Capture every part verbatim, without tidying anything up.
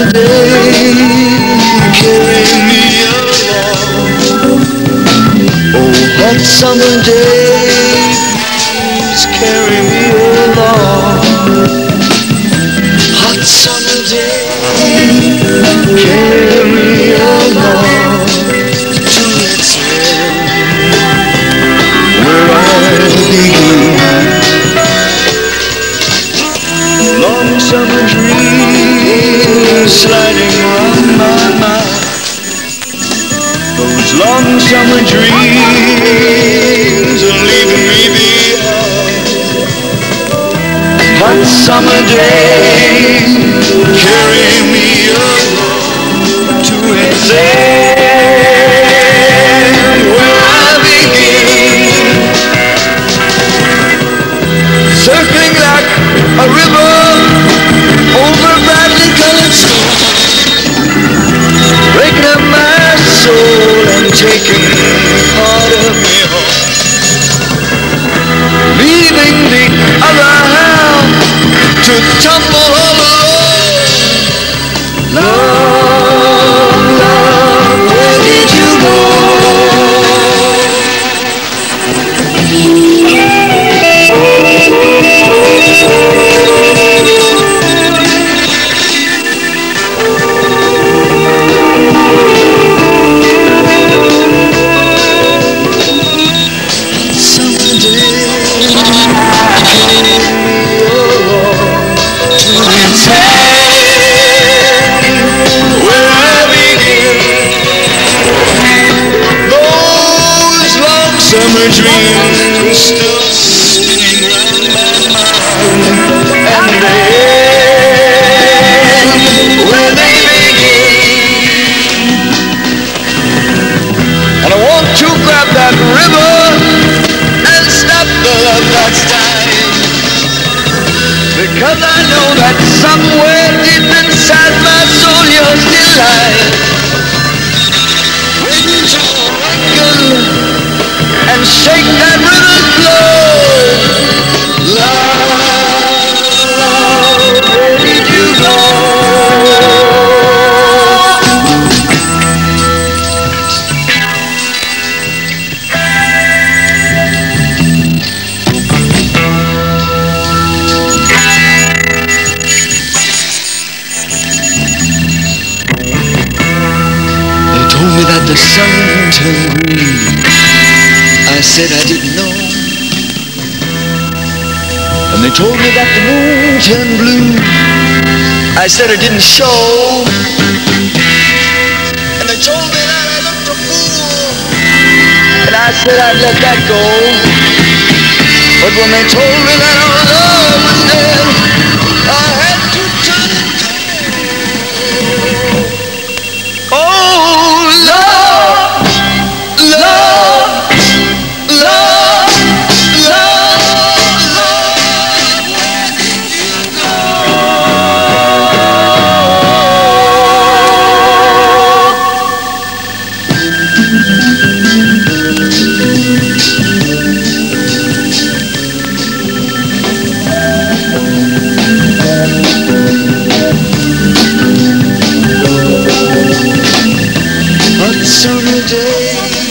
day, carry me along. Oh, hot summer day, please carry me along. Hot summer day, carry me along to its end, where I begin. Long summer dreams sliding round my mind. Those long summer dreams are leaving me behind. Hot summer day, carry me along to its end, where I begin. Circling like a river over brightly colored shore, breaking up my soul and taking part of me home, leaving the other half to tumble all alone. Love, love, where did you go? Summer dreams still spinning round my mind, and they end where they begin. And I want to grab that river and stop the love that's dying, because I know that somewhere deep inside my soul you're still lying, waiting to awaken and shake that river's flow. Love, love, where did you go? They told me that the sun turned green. I said I didn't know. And they told me that the moon turned blue. I said it didn't show. And they told me that I looked a fool. And I said I'd let that go. But when they told me that our love was dead, I had to turn it cold. Oh, love, love. Love, love, love, where did you go? Hot summer day,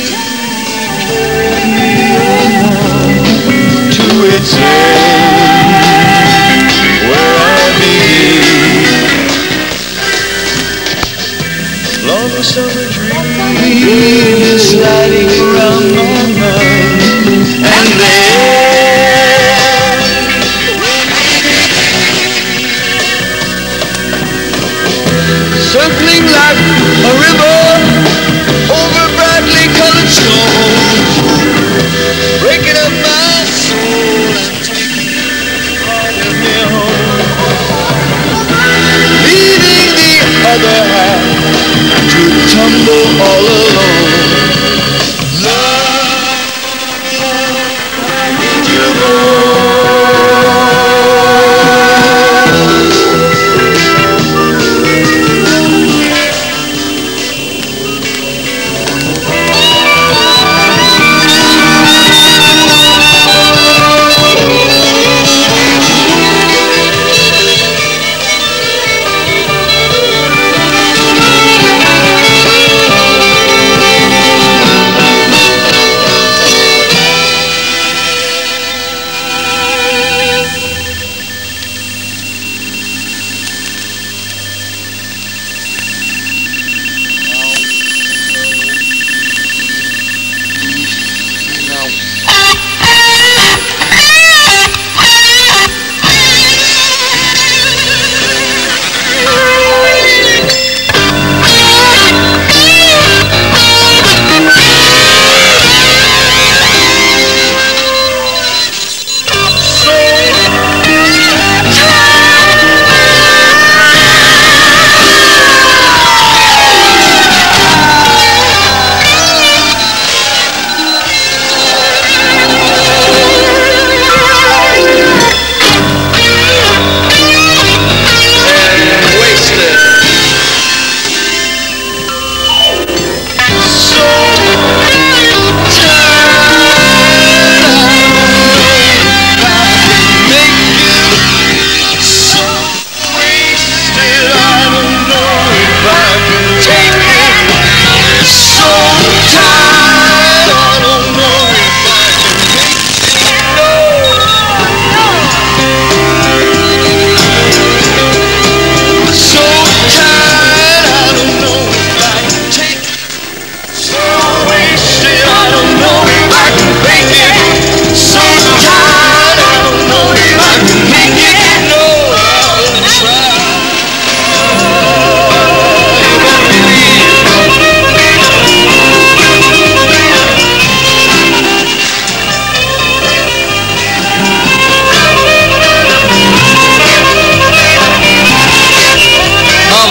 its end, where I begin. Long summer dreams sliding around my mind, and then circling like a river over brightly colored shore, breaking up my soul and taking part of me home, leaving the other half to tumble all alone. Love, where did you go?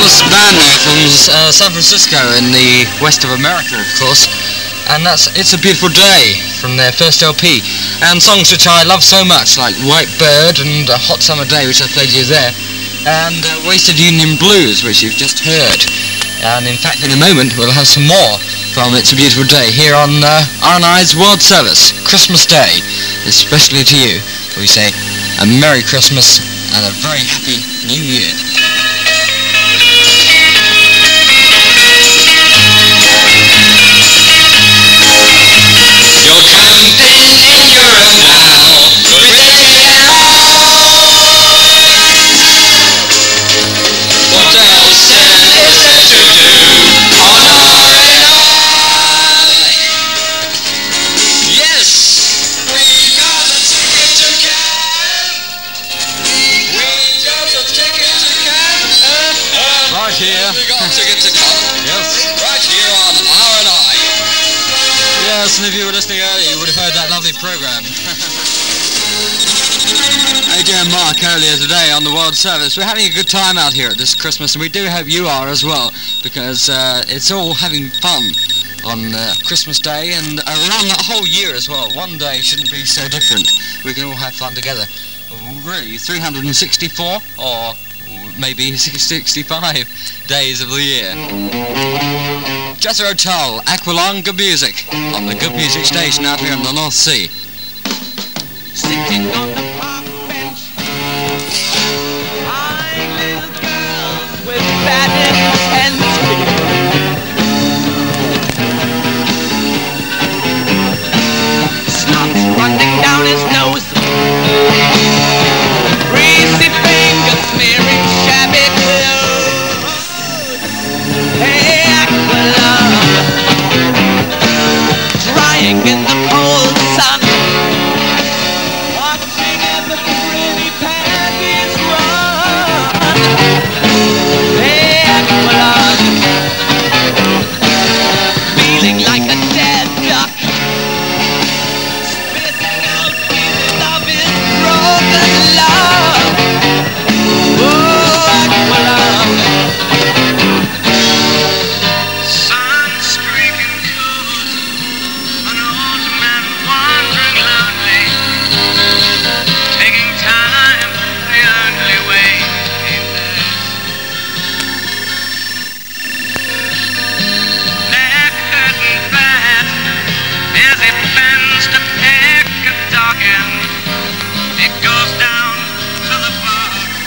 marvellous band there from uh, San Francisco in the west of America, of course. And that's It's a Beautiful Day from their first L P. And songs which I love so much, like White Bird and A Hot Summer Day, which I played you there. And uh, Wasted Union Blues, which you've just heard. And in fact, in a moment, we'll have some more from It's a Beautiful Day here on uh, R N I's World Service, Christmas Day, especially to you. We say a Merry Christmas and a very Happy New Year. You're camping in Europe now, we're taking it out. What else is there to do on R N I? Yes, we got a ticket to Cannes. We got a ticket to Cannes. Right here. We got a ticket to Cannes. Yes. Right here on R N I. Yes, and if you were listening earlier, you would have heard that lovely programme. A J and Mark earlier today on the World Service. We're having a good time out here at this Christmas, and we do hope you are as well, because uh, it's all having fun on uh, Christmas Day and around that whole year as well. One day shouldn't be so different. We can all have fun together. Really, three hundred sixty-four or maybe sixty-five days of the year. Jethro Tull, Aqualung, Good Music on the Good Music Station out here in the North Sea. Sitting on the park bench, eyeing little girls with bad intent. Snot's running down his nose, greasy fingers smearing shabby clothes. Hey, Aqualung, drying in the cold sun, watching as the pretty panties run. Hey, Aqualung, feeling like a dead duck, spitting out pieces of his broken love. Oh, Aqualung, sun streaking cold, an old man wandering lonely, taking time the only way he knows. Neck hurting bad as he bends to pick a dog end. It goes down to the bar.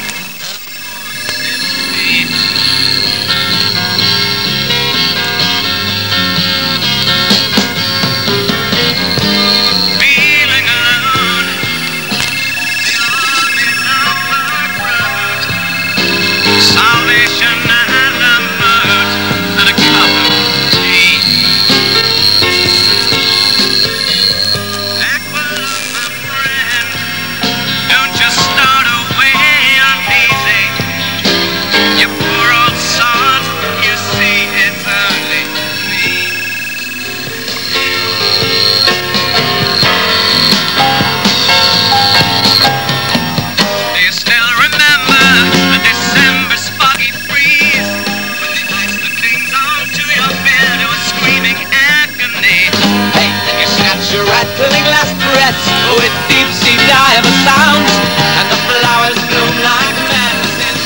Feeling alone, the army of the road, salvation and a moat and a cup of tea. Aqualung, my friend, don't just start away uneasy. You poor old sod, you see it's only me. Do you still remember the December foggy breeze, when the ice that clings onto your beard was screaming agony? Hey, and you snatch your rattling last breaths with deep sea diver sounds, and the flowers bloom like madness.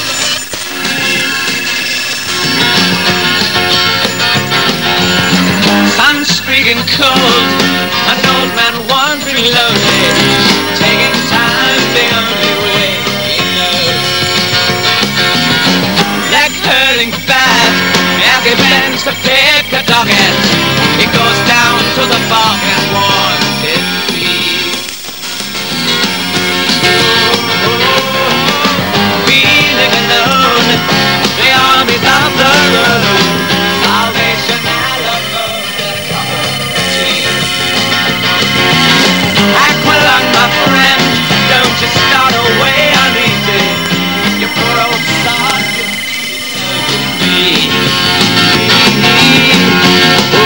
Sun streaking cold, an old man wandering lonely, taking time the only way he knows. Leg hurting bad as he bends to pick a dog end. He goes down to the bog and warms his feet. Feeling alone, the armies of the road, salvation and a boat and a cup of tea. Aqualung, my friend, don't you start away uneasy. You poor old sod, you see it's only me.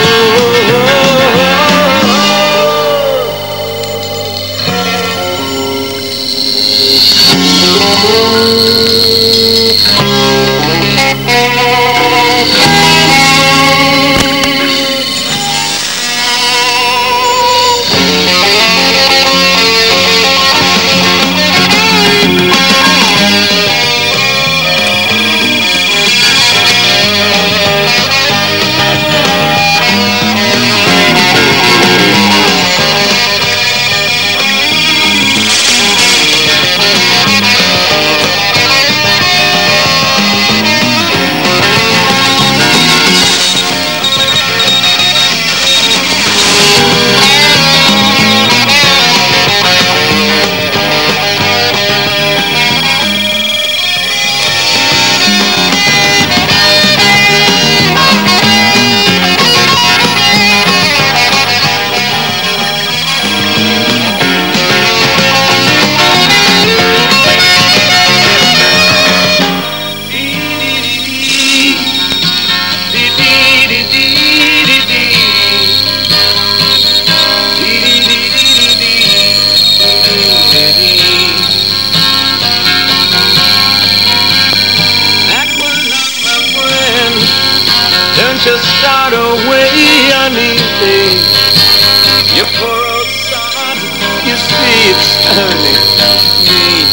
to start away uneasy. You poor old sod, you see it's only me.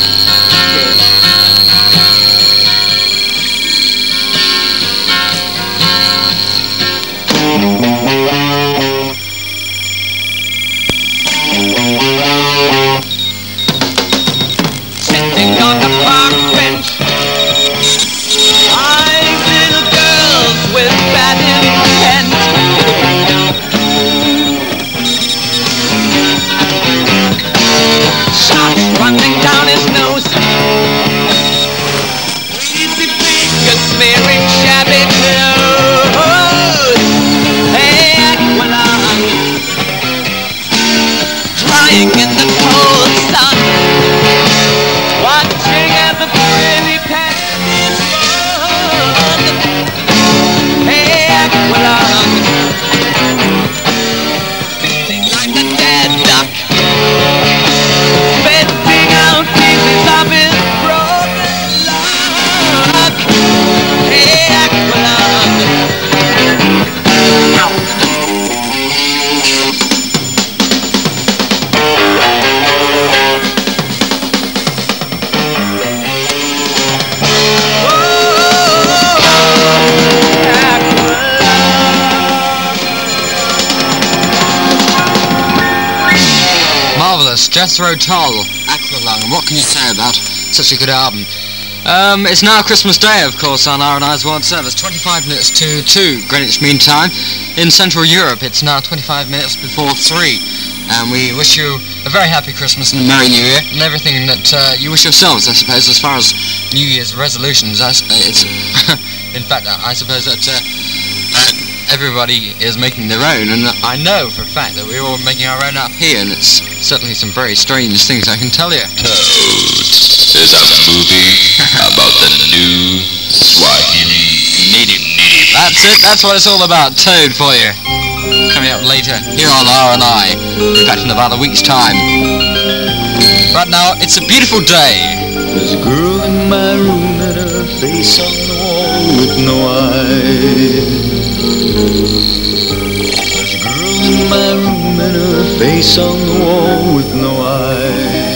Sitting on the park bench, eyeing little girls with bad intent. Shots running down his nose, greasy fingers smearing shabby clothes. Hey, Aqualung, drying in the cold sun, watching as the pretty panties run. Hey, Aqualung, feeling like a dead duck, spitting out pieces of his broken luck. Hey, Aqualung, Marvellous, Jethro Tull, Aqualung, and what can you say about such a good album? Um, it's now Christmas Day, of course, on R N I's World Service, twenty-five minutes to two Greenwich Mean Time. In Central Europe, it's now twenty-five minutes before three. And we wish you a very happy Christmas and a Merry New Year, and everything that uh, you wish yourselves, I suppose, as far as New Year's resolutions. I, it's in fact, I suppose that uh, uh, everybody is making their own, and I know for a fact that we're all making our own up here, and it's certainly some very strange things I can tell you. Toads. There's a movie about the new Swahili native native. That's it, that's what it's all about, Toad for you. Coming up later here on R and I, in fact in about a week's time. Right now, it's a beautiful day. There's a girl in my room and her face on the wall with no eyes. There's a girl in my room and her face on the wall with no eyes.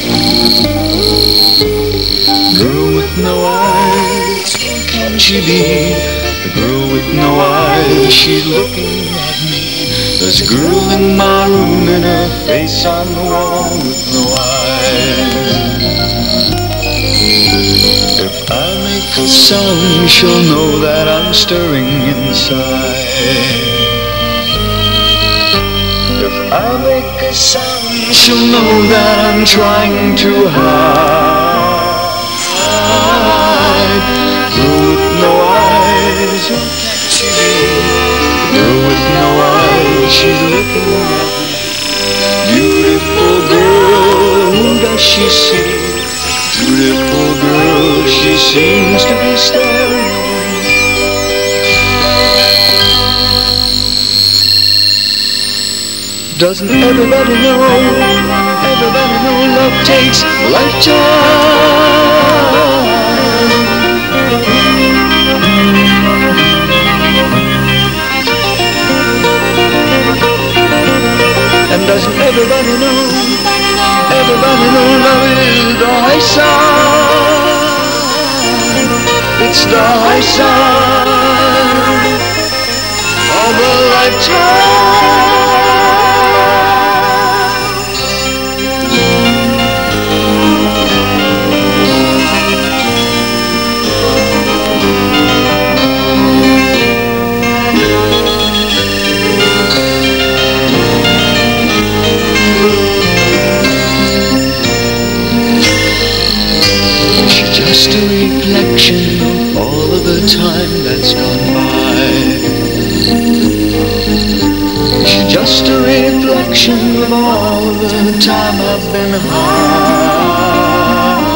Girl with no eyes, who can she be? The girl with no eyes, she's looking at me. There's a girl in my room and her face on the wall with no eyes. If I make a sound, she'll know that I'm stirring inside. If I make a sound, she'll know that I'm trying to hide. Girl with no eyes, who can she be? Girl with no eyes, she's looking at me. Beautiful girl, who does she see? Beautiful girl, she seems to be staring away. Doesn't everybody know? Everybody know love takes a lifetime. And doesn't everybody know? Everybody know love is the high side. It's the high side of a lifetime. Just a reflection of all of the time that's gone by. She's just a reflection of all of the time I've been high.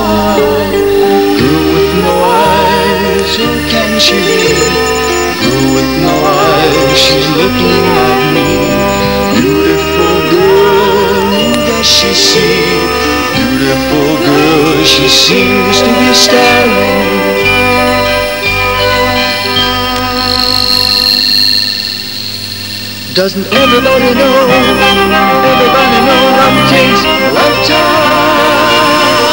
Girl with no eyes, who can she be? Girl with no eyes, she's looking at me. Beautiful girl, who does she see? Beautiful girl, she seems to be staring. Doesn't everybody know? Everybody knows love takes a lifetime.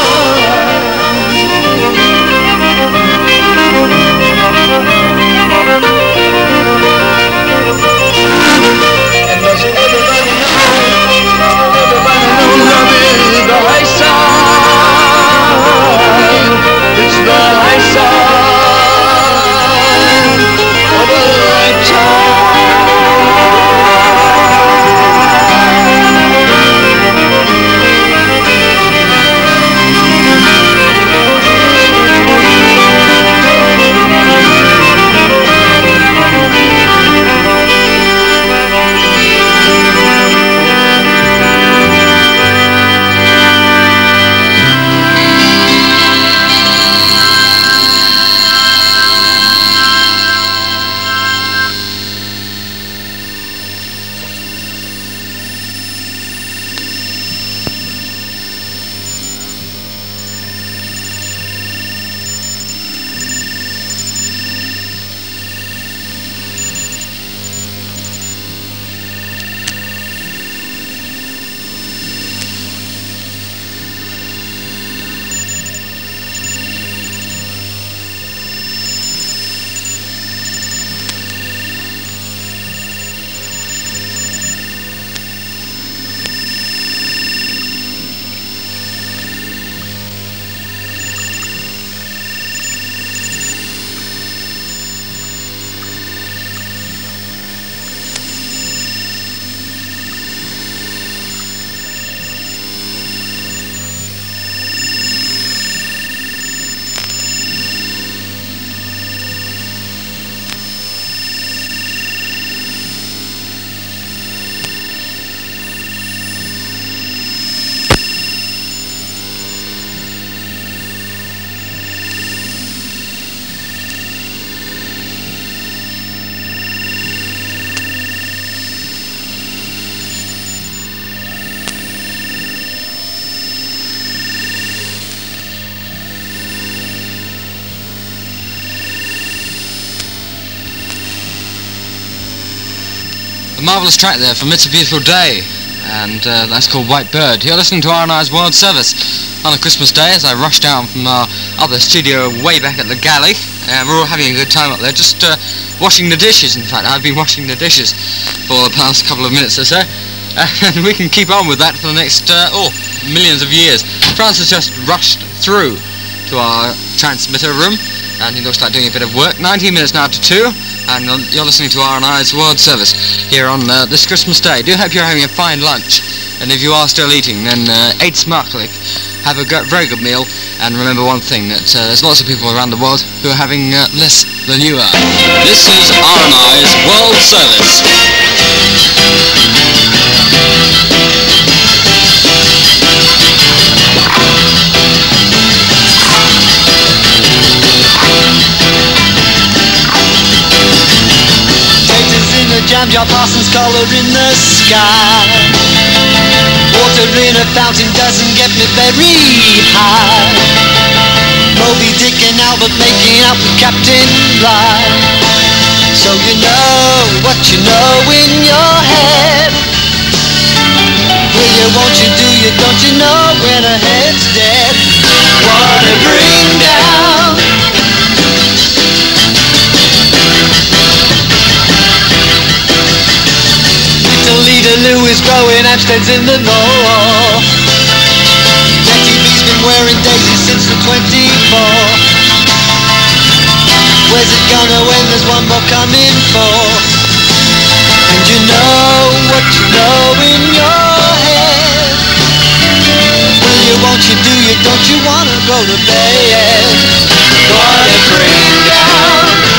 And does everybody know? Everybody knows love is the high side. It's the high side of a lifetime. A marvellous track there from It's a Beautiful Day, and uh, that's called White Bird. You're listening to R and I's World Service on a Christmas day as I rush down from our other studio way back at the galley, and we're all having a good time up there, just uh, washing the dishes. In fact, I've been washing the dishes for the past couple of minutes or so, and we can keep on with that for the next, uh, oh, millions of years. France has just rushed through to our transmitter room, and he looks like doing a bit of work. nineteen minutes now to two, and you're listening to R and I's World Service here on uh, this Christmas day. Do hope you're having a fine lunch, and if you are still eating, then uh, eat smartly, have a go- very good meal, and remember one thing, that uh, there's lots of people around the world who are having uh, less than you are. This is R and I's World Service. Jam jar, Parsons color in the sky. Water in a fountain doesn't get me very high. Moby Dick and Albert making out with Captain Bligh. So you know what you know in your head. Will you, won't you, do you, don't you know when a head's dead? What a bring down. Leader Lou is growing Amsteds in the north. Betty B's been wearing daisies since the twenty-fourth. Where's it gonna end? There's one more coming for. And you know what you know in your head. Will you, won't you, do you, don't you wanna go to bed? What a bring down.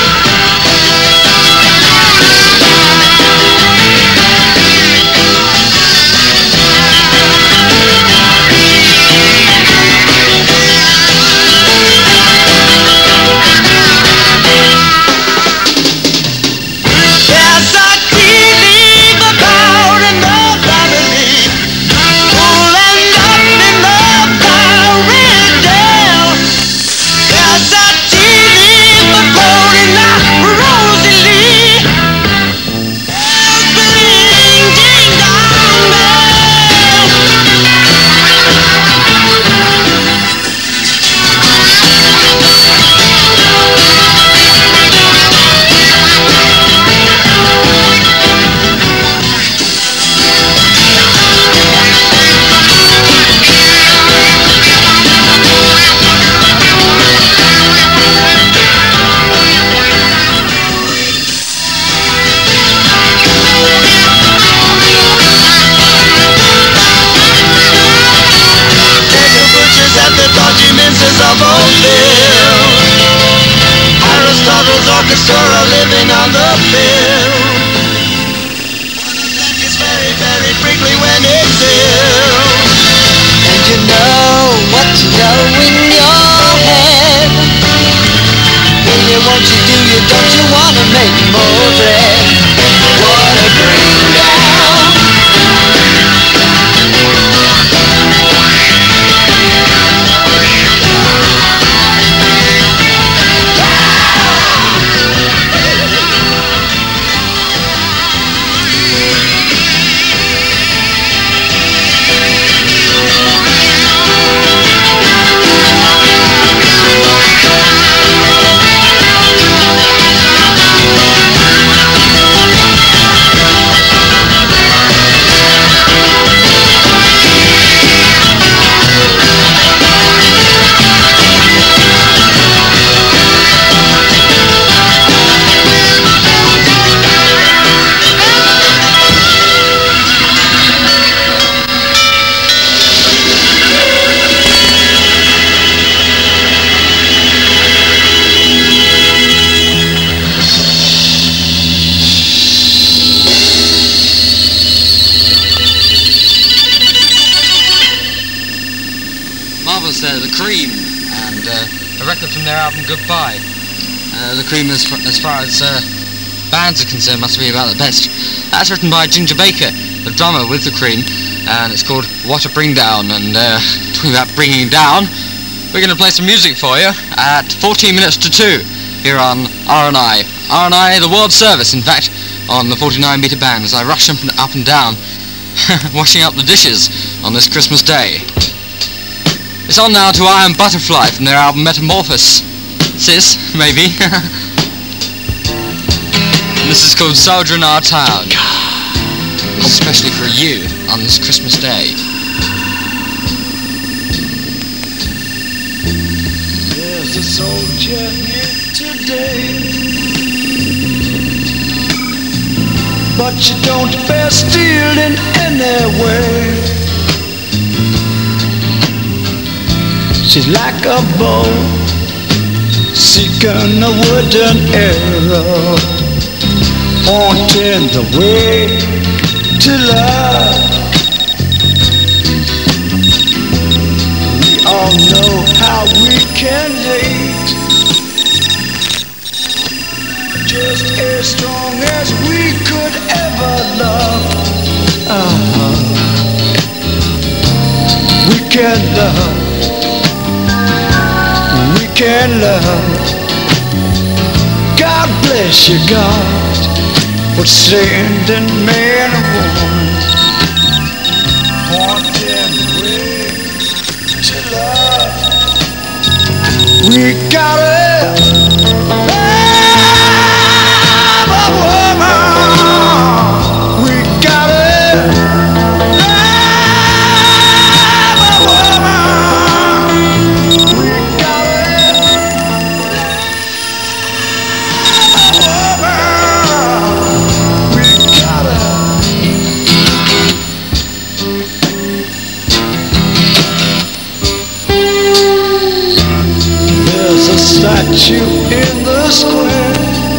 T V the sort of living on the pill. It's very, very prickly when it's ill. And you know what you know in your head. Baby, won't you do you, don't you wanna make more dread? Wanna bring down Uh, the Cream, and uh, a record from their album Goodbye. Uh, the Cream, as, as far as uh, bands are concerned, must be about the best. That's written by Ginger Baker, the drummer with the Cream, and it's called What a Bring Down. And uh, talking about bringing down, we're going to play some music for you at fourteen minutes to two here on R and I. R and I, the World Service, in fact, on the forty-nine meter band as I rush up and, up and down, washing up the dishes on this Christmas day. It's on now to Iron Butterfly from their album Metamorphosis. Sis, maybe. And this is called Soldier in Our Town. Especially for you on this Christmas day. There's a soldier here today, but you don't bear steel in any way. She's like a bow seeking a wooden arrow, pointing the way to love. We all know how we can hate, just as strong as we could ever love. Uh-huh. We can love, we can love. God bless you, God, for sending man and woman, pointing the way to love. We gotta love a woman. We gotta love a woman. We gotta love a woman. We gotta. There's a statue in the square,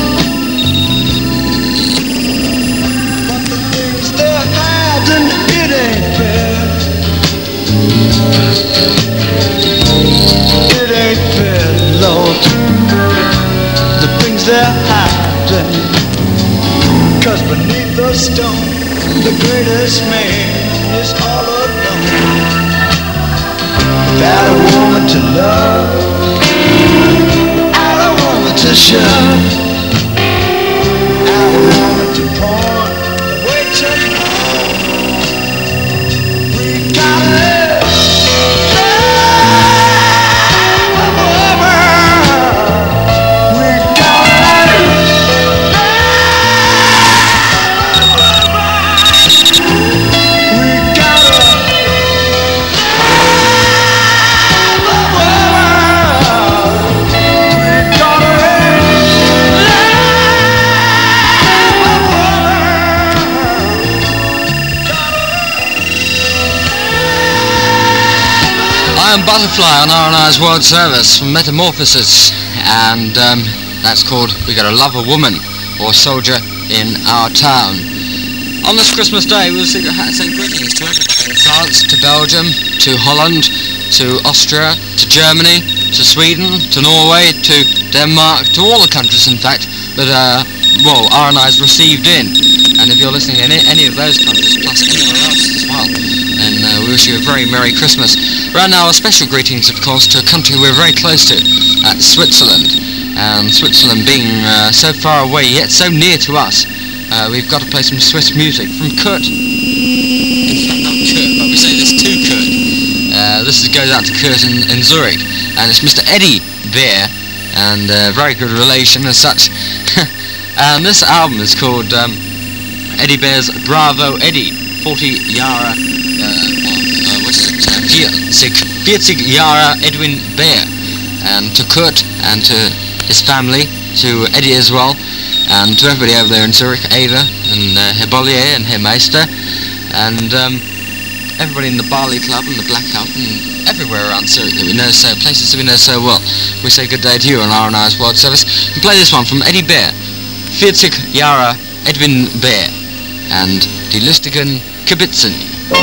but the things they're hiding, it ain't fair. It ain't fair, Lord, the things they're hiding. 'Cause beneath the stone, the greatest man is all alone. Without a woman to love, without a woman to shove, without a woman to point the way to home. We gotta love a woman. We gotta love a woman. We gotta love a woman. We gotta Iron Butterfly on R and I's World Service from Metamorphosis, and um, That's called We Gotta Love a Woman, or Soldier in Our Town. On this Christmas Day, we'll say greetings to everyone from France, to Belgium, to Holland, to Austria, to Germany, to Sweden, to Norway, to Denmark, to all the countries, in fact, that, uh, well, R N I's received in. And if you're listening in any, any of those countries, plus anywhere else as well, then uh, we wish you a very Merry Christmas. Right now, special greetings, of course, to a country we're very close to, uh, Switzerland. And Switzerland being uh, so far away, yet so near to us, Uh, we've got to play some Swiss music from Kurt. In fact, not Kurt, but we say this to Kurt. Uh, this is, goes out to Kurt in, in Zurich, and it's Mister Eddie Bear, and uh, very good relation as such. And this album is called um, Eddie Bear's Bravo Eddie, forty Jahre, uh, uh, what is it, uh, forty Jahre Edwin Bear. And to Kurt and to his family, to Eddie as well, and to everybody over there in Zurich, Ava and uh, Herr Bollier and Herr Meister, and um, everybody in the Barley Club and the Black Cup and everywhere around Zurich that we know so, places that we know so well. We say good day to you on R N I's World Service and play this one from Eddie Bear, forty Jahre Edwin Bear, and Die Lustigen Kibitzen.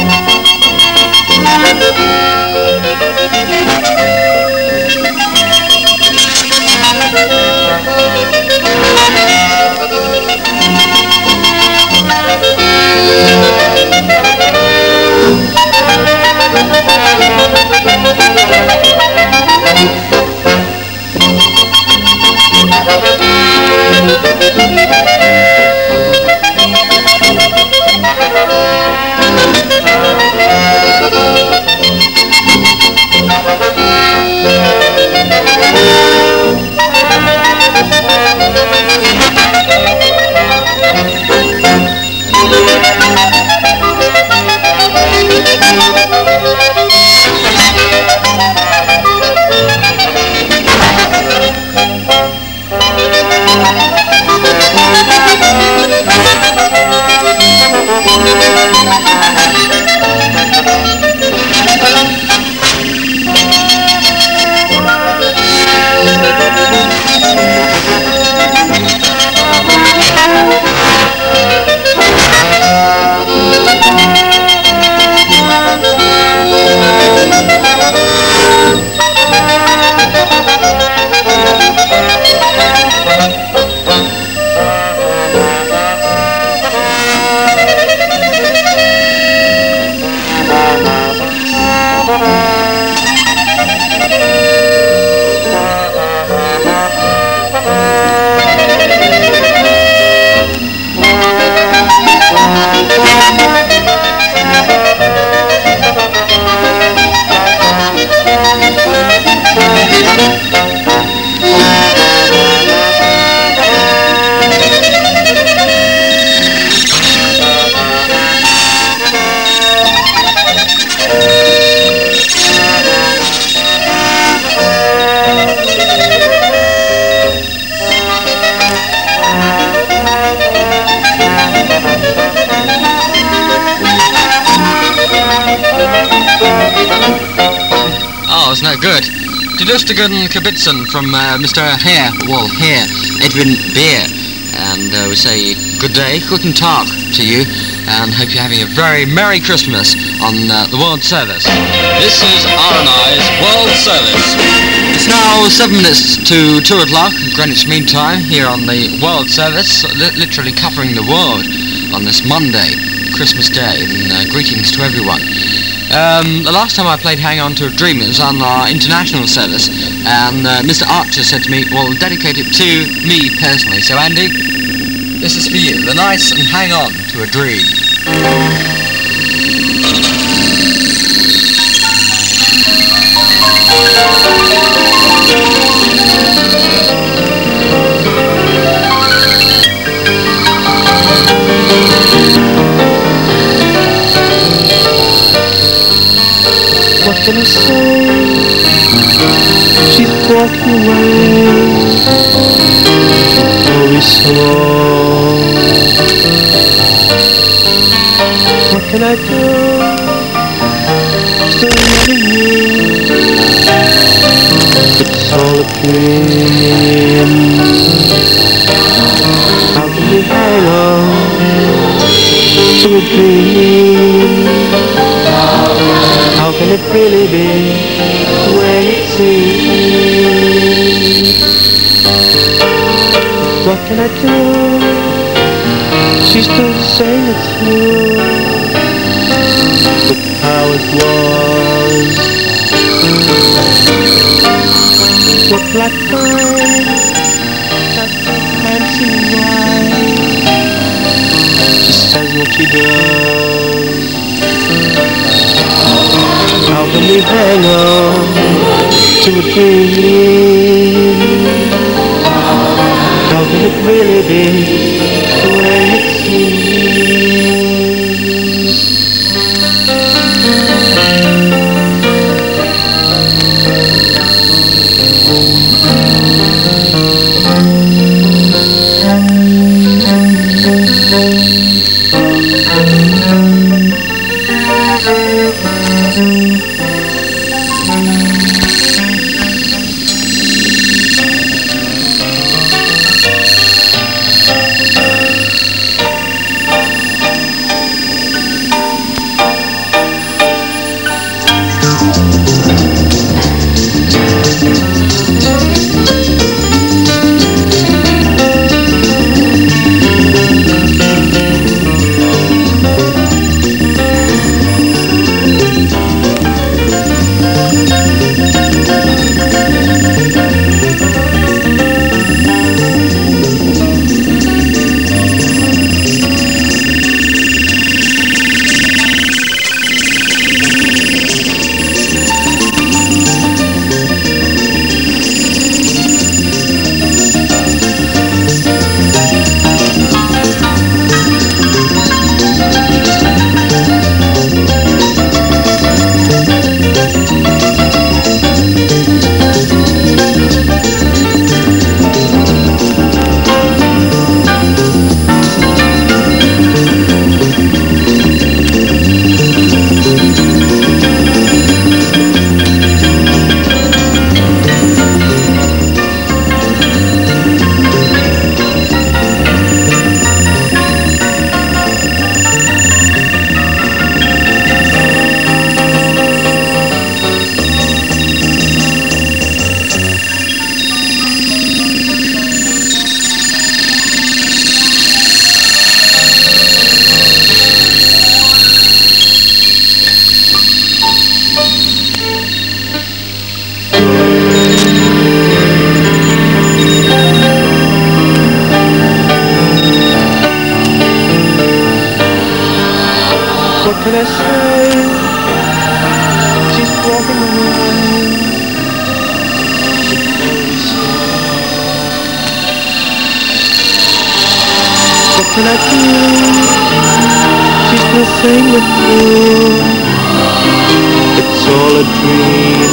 Oh, isn't that good? Die Lustigen Kibitzen from uh, Mister Herr, well, Herr Edwin Bear. And uh, we say good day, guten Tag to you, and hope you're having a very Merry Christmas on uh, the World Service. This is R N I's World Service. It's now seven minutes to two o'clock, Greenwich Mean Time, here on the World Service, li- literally covering the world on this Monday, Christmas Day, and uh, greetings to everyone. Um, the last time I played Hang On to a Dream, it was on our international service, and uh, Mister Archer said to me, well, dedicate it to me personally. So Andy, this is for you, the nice and Hang On to a Dream. What can I say? She's walking away very slow. What can I do? Still loving you. It's all a dream. to a dream. How can it really be when it seems? What can I do? She's still the same as you. But how it was. What will I find? That fancy wine. She says what she does. How can we hang on to a dream? How can it really be the way it seems? What can I say? She's walking away. What can I do? She's still staying with you. It's all a dream.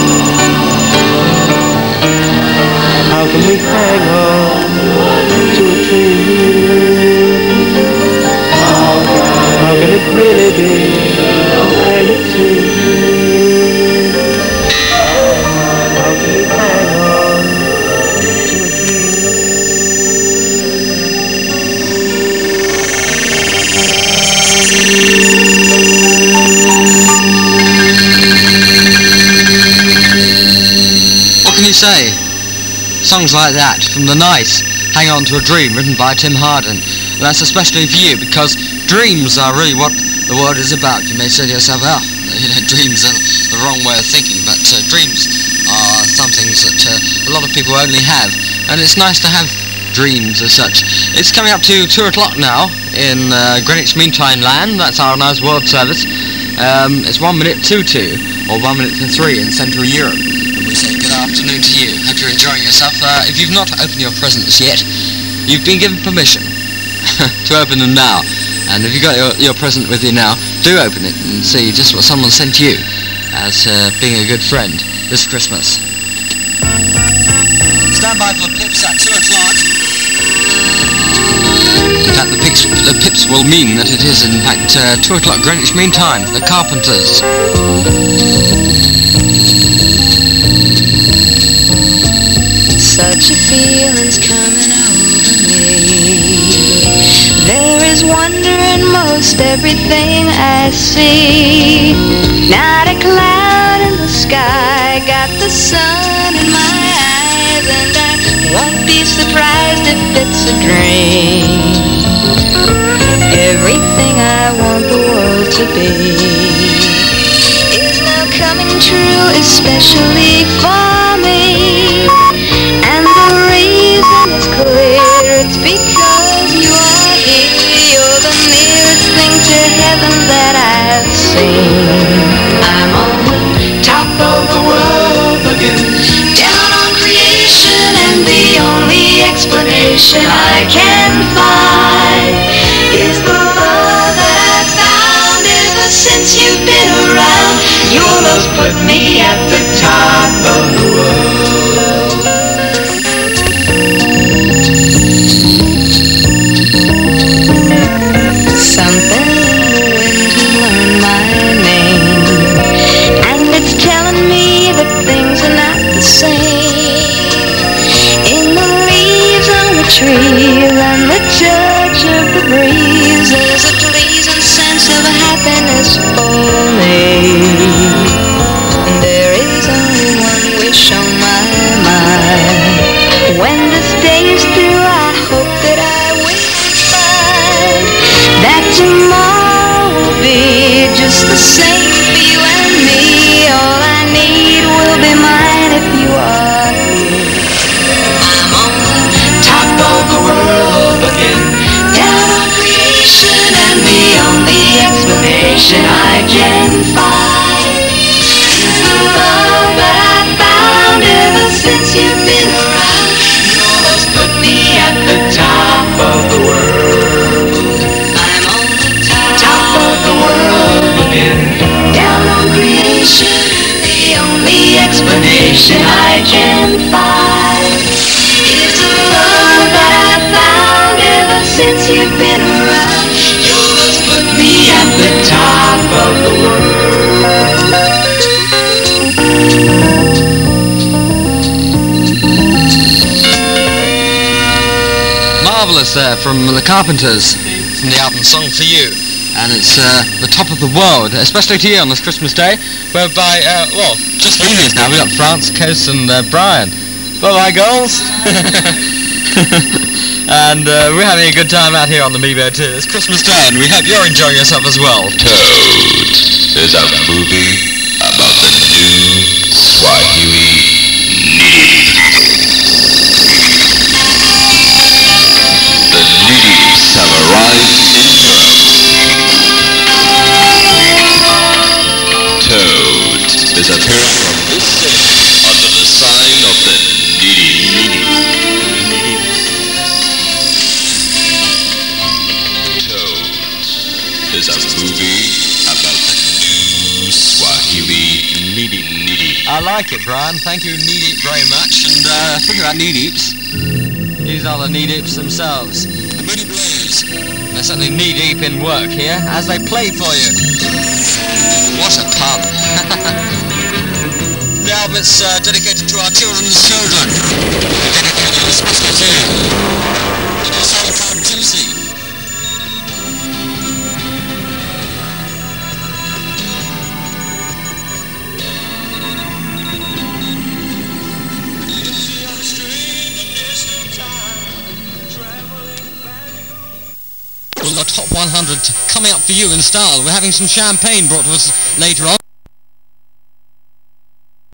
How can we hang on to a dream? How can it really be when it seems? How can we hang on to a What can you say? Songs like that, from The Night, Hang On to a Dream, written by Tim Hardin. And that's especially for you, because dreams are really what the world is about. You may say to yourself, oh, you know, dreams are the wrong way of thinking, but uh, dreams are some things that uh, a lot of people only have. And it's nice to have dreams as such. It's coming up to two o'clock now in uh, Greenwich Mean Time land. That's our nice world service. Um, it's one minute to two, or one minute to three in Central Europe. And we say good afternoon to you. Hope you're enjoying yourself. Uh, if you've not opened your presents yet, you've been given permission to open them now. And if you've got your, your present with you now, do open it and see just what someone sent you as uh, being a good friend this Christmas. Stand by for Pips at two o'clock. In fact, the Pips, the Pips will mean that it is in fact uh, two o'clock Greenwich Mean Time. The Carpenters. Such a feeling's coming over me. There is wonder in most almost everything I see. Not a cloud in the sky, got the sun in my eyes, and I won't be surprised if it's a dream. Everything I want the world to be is now coming true, especially for me. And the reason is clear, it's because you are here. You're the nearest thing to heaven that I've seen. I'm on the top of the world again, down on creation, and the only explanation I can find is the love that I've found ever since you've been around. You almost put me at the top of the world. Something in the wind has learned my name, and it's telling me that things are not the same. In the leaves on the trees and the touch of the breeze, there's a pleasing sense of happiness for me. And there is only one wish on my mind. When this day is through, I hope that I will find that tomorrow will be just the same for you and me. All I need will be mine if you are here. I'm on the top of the world again, down on creation, and the only explanation I can find is the love that I found ever since you've been around. You almost put me at the top of the world. I'm on the top of the world again, down on creation, and the only explanation I can find is the love that I found ever since you've been around. You almost put me at the top of the world. Marvellous there from the Carpenters, from the album Song for You. And it's uh, the top of the world, especially to you on this Christmas Day, whereby, uh, well, just leaving us now, we've got France, Coase and uh, Brian. Bye-bye, girls! And uh, we're having a good time out here on the Mebo too. It's Christmas Day, and we hope you're enjoying yourself as well. Toad is a movie about the new Swahili Neep. The Neeps have arrived in droves. Toad is appearing from this city under the sign of the Needy. Toad is a movie about the new Swahili Needy Needy. I like it, Brian. Thank you, Knee Deep, very much. And uh, speaking about Knee Deeps, these are the Knee Deeps themselves. The Moody Blues. They're certainly knee deep in work here as they play for you. What a pun. The album is uh, dedicated to our children's children. Dedicated especially to the song called Juicy. Well, the top one hundred coming up for you in style. We're having some champagne brought to us later on.